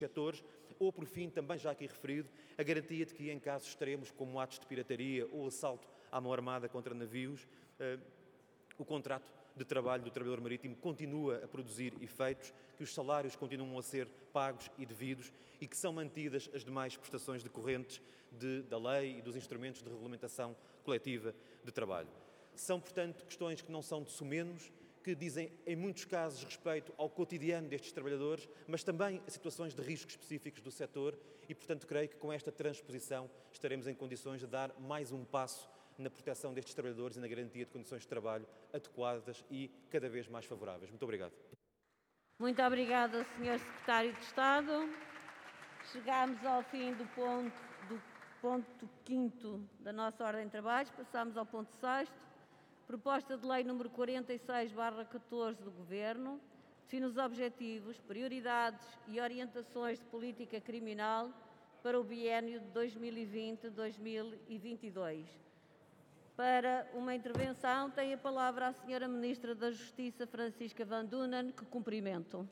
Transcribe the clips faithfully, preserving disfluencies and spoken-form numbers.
setores, ou, por fim, também já aqui referido, a garantia de que em casos extremos, como atos de pirataria ou assalto à mão armada contra navios, eh, o contrato de trabalho do trabalhador marítimo continua a produzir efeitos, que os salários continuam a ser pagos e devidos e que são mantidas as demais prestações decorrentes de, da lei e dos instrumentos de regulamentação coletiva de trabalho. São, portanto, questões que não são de sumenos, que dizem, em muitos casos, respeito ao cotidiano destes trabalhadores, mas também a situações de risco específicos do setor e, portanto, creio que com esta transposição estaremos em condições de dar mais um passo na proteção destes trabalhadores e na garantia de condições de trabalho adequadas e cada vez mais favoráveis. Muito obrigado. Muito obrigada, senhor Secretário de Estado. Chegámos ao fim do ponto, do ponto quinto da nossa ordem de trabalhos. Passamos ao ponto sexto. Proposta de Lei número quarenta e seis barra catorze do Governo, define os objetivos, prioridades e orientações de política criminal para o biénio de dois mil e vinte a dois mil e vinte e dois. Para uma intervenção, tem a palavra a senhora Ministra da Justiça, Francisca Van Dunen, que cumprimento.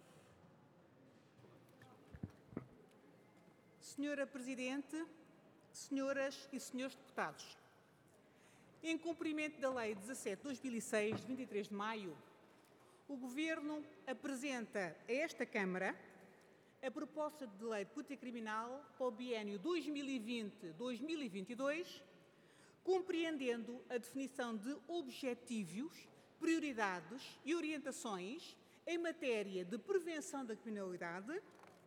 Senhora Presidente, senhoras e senhores deputados, em cumprimento da Lei dezassete barra dois mil e seis, de vinte e três de maio, o Governo apresenta a esta Câmara a proposta de Lei de Política Criminal para o biénio dois mil e vinte a dois mil e vinte e dois, compreendendo a definição de objetivos, prioridades e orientações em matéria de prevenção da criminalidade,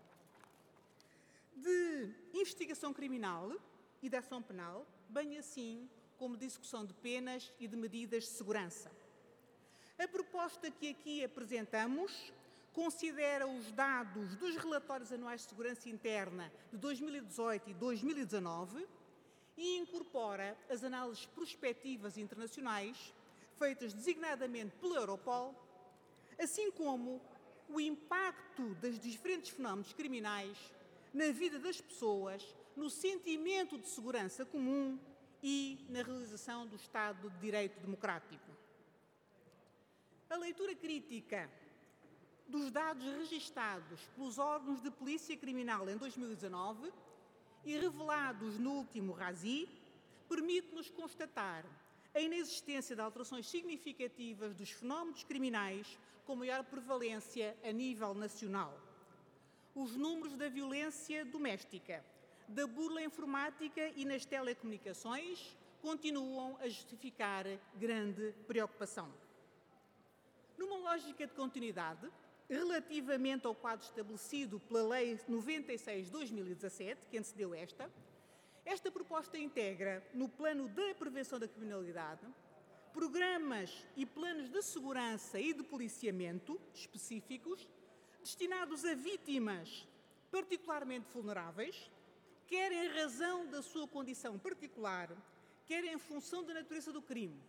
de investigação criminal e de ação penal, bem assim como de execução de penas e de medidas de segurança. A proposta que aqui apresentamos considera os dados dos relatórios anuais de segurança interna de dois mil e dezoito e dois mil e dezanove e incorpora as análises prospectivas internacionais feitas designadamente pela Europol, assim como o impacto dos diferentes fenómenos criminais na vida das pessoas, no sentimento de segurança comum e na realização do Estado de Direito Democrático. A leitura crítica dos dados registados pelos órgãos de polícia criminal em dois mil e dezanove e revelados no último RASI permite-nos constatar a inexistência de alterações significativas dos fenómenos criminais com maior prevalência a nível nacional. Os números da violência doméstica, da burla informática e nas telecomunicações continuam a justificar grande preocupação. Numa lógica de continuidade, relativamente ao quadro estabelecido pela Lei noventa e seis barra dois mil e dezassete, que antecedeu esta, esta proposta integra, no plano da prevenção da criminalidade, programas e planos de segurança e de policiamento específicos destinados a vítimas particularmente vulneráveis, quer em razão da sua condição particular, quer em função da natureza do crime,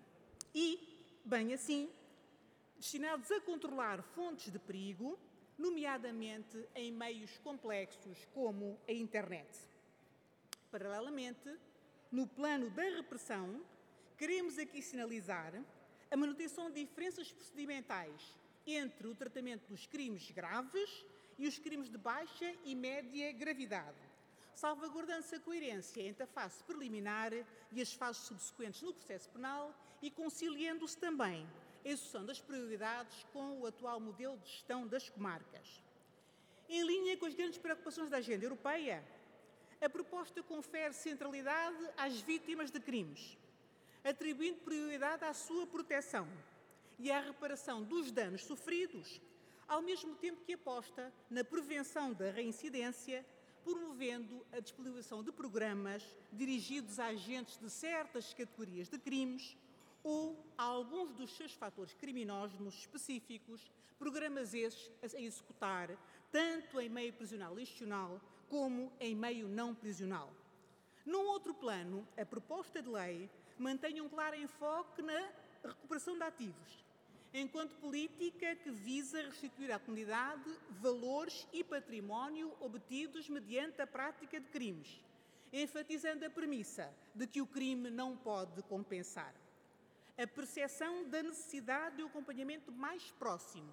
e, bem assim, destinados a controlar fontes de perigo, nomeadamente em meios complexos como a internet. Paralelamente, no plano da repressão, queremos aqui sinalizar a manutenção de diferenças procedimentais entre o tratamento dos crimes graves e os crimes de baixa e média gravidade, salvaguardando-se a coerência entre a fase preliminar e as fases subsequentes no processo penal e conciliando-se também a execução das prioridades com o atual modelo de gestão das comarcas. Em linha com as grandes preocupações da agenda europeia, a proposta confere centralidade às vítimas de crimes, atribuindo prioridade à sua proteção e à reparação dos danos sofridos, ao mesmo tempo que aposta na prevenção da reincidência, promovendo a disponibilização de programas dirigidos a agentes de certas categorias de crimes ou a alguns dos seus fatores criminosos específicos, programas esses a executar tanto em meio prisional institucional como em meio não prisional. Num outro plano, a proposta de lei mantém um claro enfoque na recuperação de ativos, enquanto política que visa restituir à comunidade valores e património obtidos mediante a prática de crimes, enfatizando a premissa de que o crime não pode compensar. A percepção da necessidade de um acompanhamento mais próximo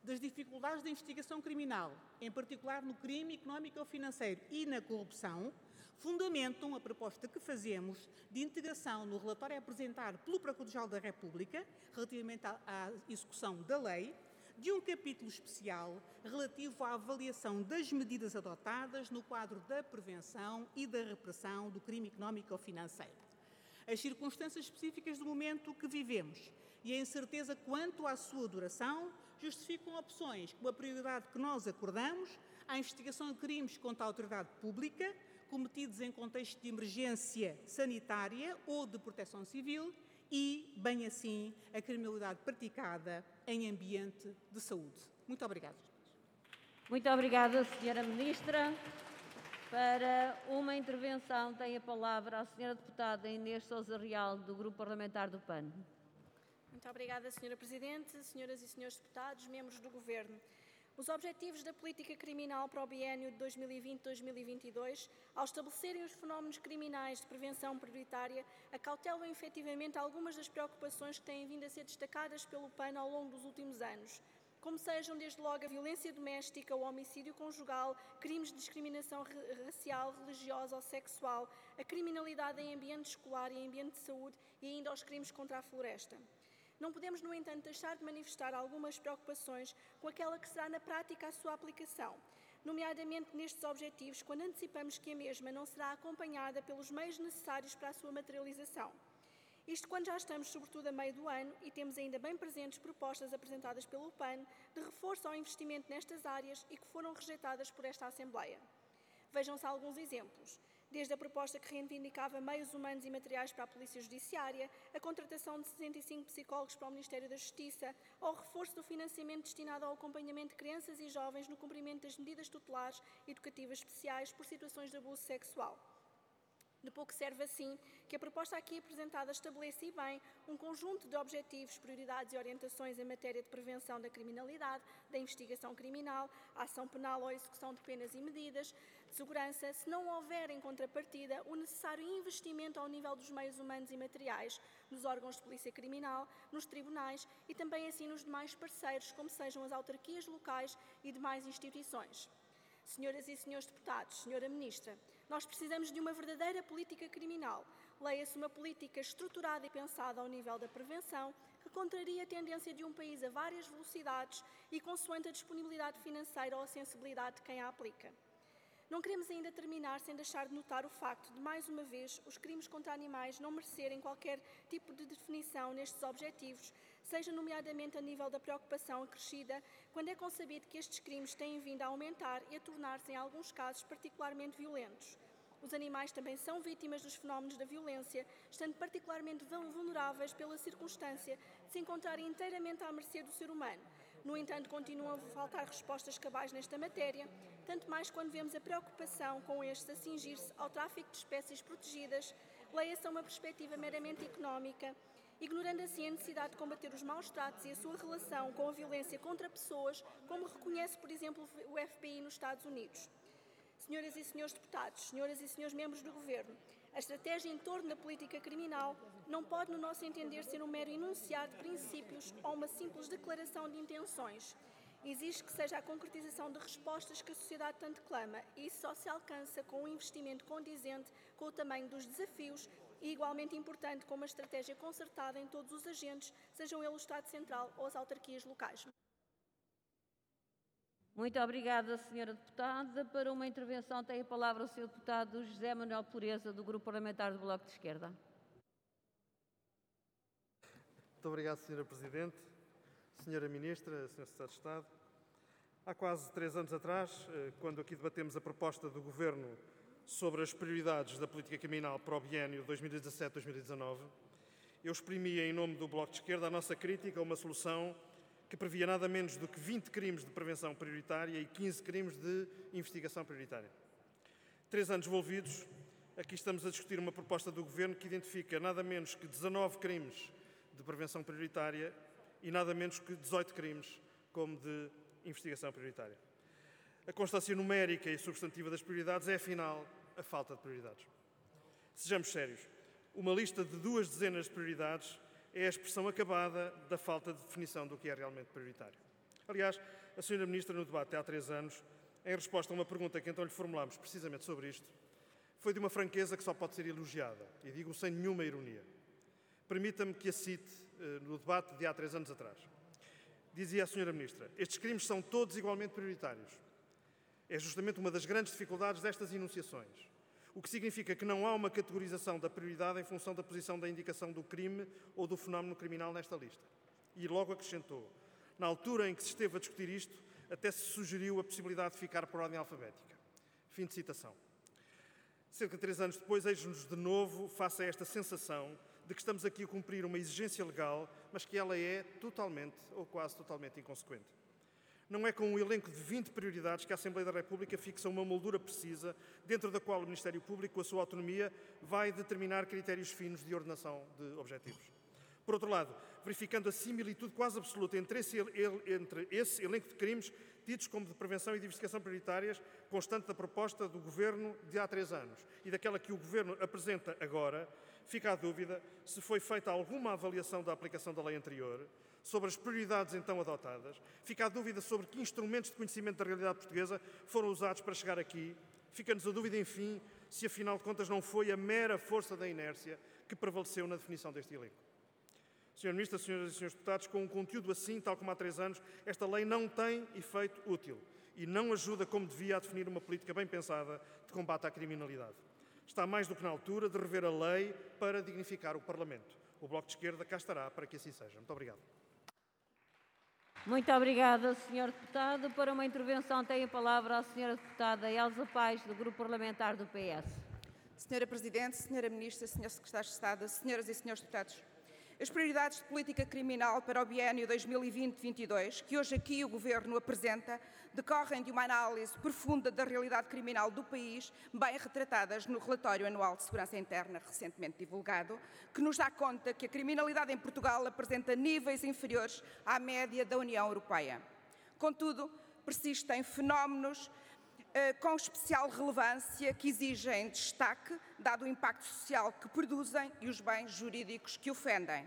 das dificuldades da investigação criminal, em particular no crime económico ou financeiro e na corrupção, fundamentam a proposta que fazemos de integração no relatório a apresentar pelo Procurador-Geral da República, relativamente à, à execução da lei, de um capítulo especial relativo à avaliação das medidas adotadas no quadro da prevenção e da repressão do crime económico ou financeiro. As circunstâncias específicas do momento que vivemos e a incerteza quanto à sua duração justificam opções como a prioridade que nós acordamos à investigação de crimes contra a autoridade pública cometidos em contexto de emergência sanitária ou de proteção civil e, bem assim, a criminalidade praticada em ambiente de saúde. Muito obrigada. Muito obrigada, senhora Ministra. Para uma intervenção tem a palavra a senhora Deputada Inês Sousa Real, do Grupo Parlamentar do P A N. Muito obrigada, senhora Presidente, senhoras e senhores deputados, membros do Governo. Os objetivos da política criminal para o biênio de dois mil e vinte a dois mil e vinte e dois, ao estabelecerem os fenómenos criminais de prevenção prioritária, acautelam efetivamente algumas das preocupações que têm vindo a ser destacadas pelo P A N ao longo dos últimos anos, como sejam desde logo a violência doméstica, o homicídio conjugal, crimes de discriminação racial, religiosa ou sexual, a criminalidade em ambiente escolar e em ambiente de saúde e ainda os crimes contra a floresta. Não podemos, no entanto, deixar de manifestar algumas preocupações com aquela que será na prática a sua aplicação, nomeadamente nestes objetivos, quando antecipamos que a mesma não será acompanhada pelos meios necessários para a sua materialização. Isto quando já estamos, sobretudo, a meio do ano e temos ainda bem presentes propostas apresentadas pelo P A N de reforço ao investimento nestas áreas e que foram rejeitadas por esta Assembleia. Vejam-se alguns exemplos. Desde a proposta que reivindicava meios humanos e materiais para a Polícia Judiciária, a contratação de sessenta e cinco psicólogos para o Ministério da Justiça, ou o reforço do financiamento destinado ao acompanhamento de crianças e jovens no cumprimento das medidas tutelares e educativas especiais por situações de abuso sexual. De pouco serve, assim, que a proposta aqui apresentada estabeleça e bem um conjunto de objetivos, prioridades e orientações em matéria de prevenção da criminalidade, da investigação criminal, ação penal ou execução de penas e medidas, de segurança, se não houver em contrapartida o necessário investimento ao nível dos meios humanos e materiais, nos órgãos de polícia criminal, nos tribunais e também assim nos demais parceiros, como sejam as autarquias locais e demais instituições. Senhoras e senhores deputados, senhora Ministra, nós precisamos de uma verdadeira política criminal. Leia-se uma política estruturada e pensada ao nível da prevenção, que contraria a tendência de um país a várias velocidades e consoante a disponibilidade financeira ou a sensibilidade de quem a aplica. Não queremos ainda terminar sem deixar de notar o facto de, mais uma vez, os crimes contra animais não merecerem qualquer tipo de definição nestes objetivos, seja nomeadamente a nível da preocupação acrescida, quando é concebido que estes crimes têm vindo a aumentar e a tornar-se, em alguns casos, particularmente violentos. Os animais também são vítimas dos fenómenos da violência, estando particularmente vulneráveis pela circunstância de se encontrarem inteiramente à mercê do ser humano. No entanto, continuam a faltar respostas cabais nesta matéria, tanto mais quando vemos a preocupação com estes a cingir-se ao tráfico de espécies protegidas, leia-se a uma perspectiva meramente económica, ignorando assim a necessidade de combater os maus-tratos e a sua relação com a violência contra pessoas, como reconhece, por exemplo, o F B I nos Estados Unidos. Senhoras e senhores deputados, senhoras e senhores membros do Governo, a estratégia em torno da política criminal não pode, no nosso entender, ser um mero enunciado de princípios ou uma simples declaração de intenções. Exige que seja a concretização de respostas que a sociedade tanto clama, e isso só se alcança com um investimento condizente com o tamanho dos desafios e igualmente importante com uma estratégia concertada em todos os agentes, sejam eles o Estado Central ou as autarquias locais. Muito obrigada, senhora Deputada. Para uma intervenção tem a palavra o senhor Deputado José Manuel Pureza, do Grupo Parlamentar do Bloco de Esquerda. Muito obrigado, senhora Presidente, senhora Ministra, senhor Secretário de Estado. Há quase três anos atrás, quando aqui debatemos a proposta do Governo sobre as prioridades da política criminal para o biênio dois mil e dezassete a dois mil e dezanove, eu exprimi em nome do Bloco de Esquerda a nossa crítica a uma solução que previa nada menos do que vinte crimes de prevenção prioritária e quinze crimes de investigação prioritária. Três anos envolvidos, aqui estamos a discutir uma proposta do Governo que identifica nada menos que dezanove crimes de prevenção prioritária e nada menos que dezoito crimes como de investigação prioritária. A constância numérica e substantiva das prioridades é, afinal, a falta de prioridades. Sejamos sérios, uma lista de duas dezenas de prioridades é a expressão acabada da falta de definição do que é realmente prioritário. Aliás, a senhora Ministra, no debate há três anos, em resposta a uma pergunta que então lhe formulámos precisamente sobre isto, foi de uma franqueza que só pode ser elogiada, e digo sem nenhuma ironia. Permita-me que a cite no debate de há três anos atrás. Dizia a senhora Ministra: estes crimes são todos igualmente prioritários. É justamente uma das grandes dificuldades destas enunciações, o que significa que não há uma categorização da prioridade em função da posição da indicação do crime ou do fenómeno criminal nesta lista. E logo acrescentou: na altura em que se esteve a discutir isto, até se sugeriu a possibilidade de ficar por ordem alfabética. Fim de citação. Cerca de três anos depois, eis-nos de novo face a esta sensação de que estamos aqui a cumprir uma exigência legal, mas que ela é totalmente ou quase totalmente inconsequente. Não é com um elenco de vinte prioridades que a Assembleia da República fixa uma moldura precisa, dentro da qual o Ministério Público, com a sua autonomia, vai determinar critérios finos de ordenação de objetivos. Por outro lado, verificando a similitude quase absoluta entre esse, entre esse elenco de crimes tidos como de prevenção e de investigação prioritárias, constante da proposta do Governo de há três anos e daquela que o Governo apresenta agora, fica a dúvida se foi feita alguma avaliação da aplicação da lei anterior, sobre as prioridades então adotadas, fica a dúvida sobre que instrumentos de conhecimento da realidade portuguesa foram usados para chegar aqui, fica-nos a dúvida, enfim, se afinal de contas não foi a mera força da inércia que prevaleceu na definição deste elenco. senhora Ministra, senhoras e senhores deputados, com um conteúdo assim, tal como há três anos, esta lei não tem efeito útil e não ajuda como devia a definir uma política bem pensada de combate à criminalidade. Está mais do que na altura de rever a lei para dignificar o Parlamento. O Bloco de Esquerda cá estará para que assim seja. Muito obrigado. Muito obrigada, senhor Deputado. Para uma intervenção tem a palavra a senhora Deputada Elsa Paes, do Grupo Parlamentar do P S. senhora Presidente, senhora Ministra, senhor Secretário de Estado, senhoras e senhores deputados, as prioridades de política criminal para o biênio dois mil e vinte a dois mil e vinte e dois, que hoje aqui o Governo apresenta, decorrem de uma análise profunda da realidade criminal do país, bem retratadas no Relatório Anual de Segurança Interna, recentemente divulgado, que nos dá conta que a criminalidade em Portugal apresenta níveis inferiores à média da União Europeia. Contudo, persistem fenómenos uh, com especial relevância que exigem destaque, dado o impacto social que produzem e os bens jurídicos que ofendem.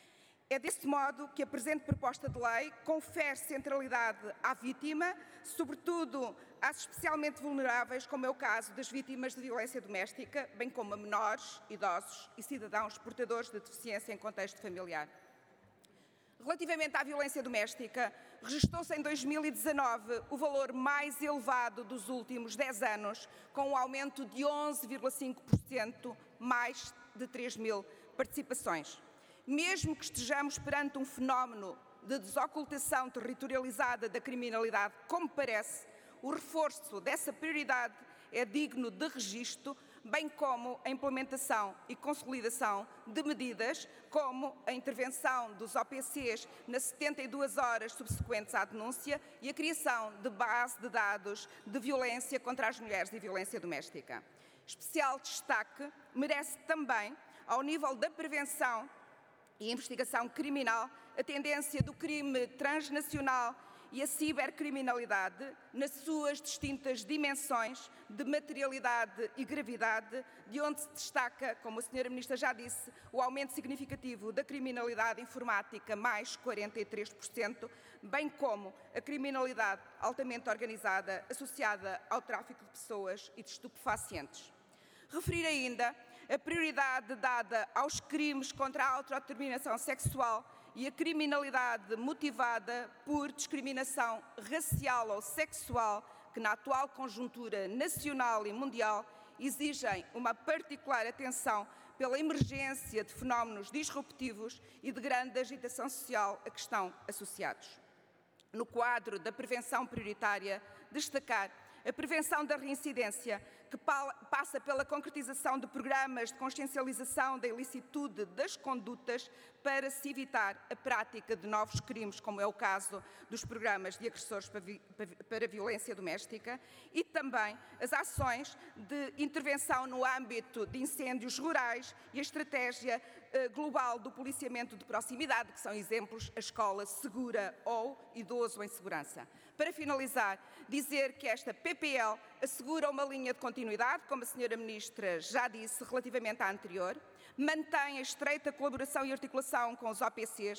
É desse modo que a presente proposta de lei confere centralidade à vítima, sobretudo às especialmente vulneráveis, como é o caso das vítimas de violência doméstica, bem como a menores, idosos e cidadãos portadores de deficiência em contexto familiar. Relativamente à violência doméstica, registrou-se em dois mil e dezanove o valor mais elevado dos últimos dez anos, com um aumento de onze vírgula cinco por cento, mais de três mil participações. Mesmo que estejamos perante um fenómeno de desocultação territorializada da criminalidade, como parece, o reforço dessa prioridade é digno de registro, bem como a implementação e consolidação de medidas como a intervenção dos O P Cs nas setenta e duas horas subsequentes à denúncia e a criação de base de dados de violência contra as mulheres e violência doméstica. Especial destaque merece também, ao nível da prevenção e investigação criminal, a tendência do crime transnacional e a cibercriminalidade nas suas distintas dimensões de materialidade e gravidade, de onde se destaca, como a senhora Ministra já disse, o aumento significativo da criminalidade informática, mais quarenta e três por cento, bem como a criminalidade altamente organizada associada ao tráfico de pessoas e de estupefacientes. Referir ainda a prioridade dada aos crimes contra a autodeterminação sexual e a criminalidade motivada por discriminação racial ou sexual, que na atual conjuntura nacional e mundial exigem uma particular atenção pela emergência de fenómenos disruptivos e de grande agitação social a que estão associados. No quadro da prevenção prioritária, destacar a prevenção da reincidência, que passa pela concretização de programas de consciencialização da ilicitude das condutas para se evitar a prática de novos crimes, como é o caso dos programas de agressores para violência doméstica, e também as ações de intervenção no âmbito de incêndios rurais e a estratégia global do policiamento de proximidade, que são exemplos a escola segura ou idoso em segurança. Para finalizar, dizer que esta P P L assegura uma linha de continuidade, como a senhora Ministra já disse relativamente à anterior, mantém a estreita colaboração e articulação com os O P Cs,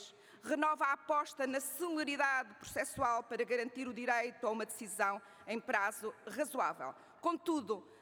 renova a aposta na celeridade processual para garantir o direito a uma decisão em prazo razoável. Contudo,